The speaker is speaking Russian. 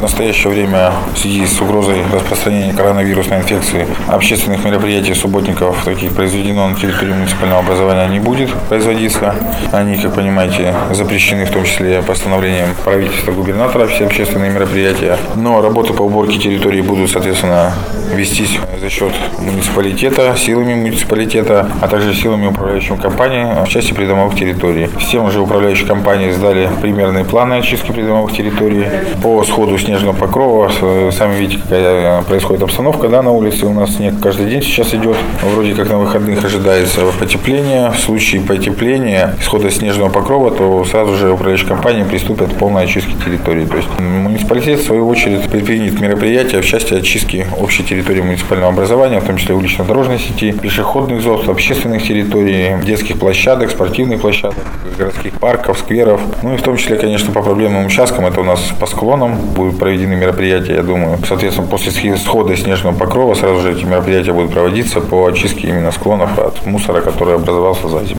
В настоящее время в связи с угрозой распространения коронавирусной инфекции общественных мероприятий субботников таких произведено на территории муниципального образования не будет производиться. Они, как понимаете, запрещены, в том числе постановлением правительства, губернатора, все общественные мероприятия. Но работы по уборке территории будут, соответственно, вестись за счет муниципалитета, силами муниципалитета, а также силами управляющей компании в части придомовых территорий. Всем уже управляющие компании сдали примерные планы очистки придомовых территорий. По сходу снежного покрова, сами видите, какая происходит обстановка, да, на улице. У нас снег каждый день сейчас идет. Вроде как на выходных ожидается потепление. В случае потепления, схода снежного покрова, то сразу же управляющие компании приступят к полной очистке территории. То есть муниципалитет, в свою очередь, предпримет мероприятия в части очистки общей территории муниципального образования, в том числе улично-дорожной сети, пешеходных зон, общественных территорий, детских площадок, спортивных площадок, городских парков, скверов. Ну и в том числе, конечно, по проблемным участкам, это у нас по склонам будут проведены мероприятия, я думаю. Соответственно, после схода снежного покрова сразу же эти мероприятия будут проводиться по очистке именно склонов от мусора, который образовался за зиму.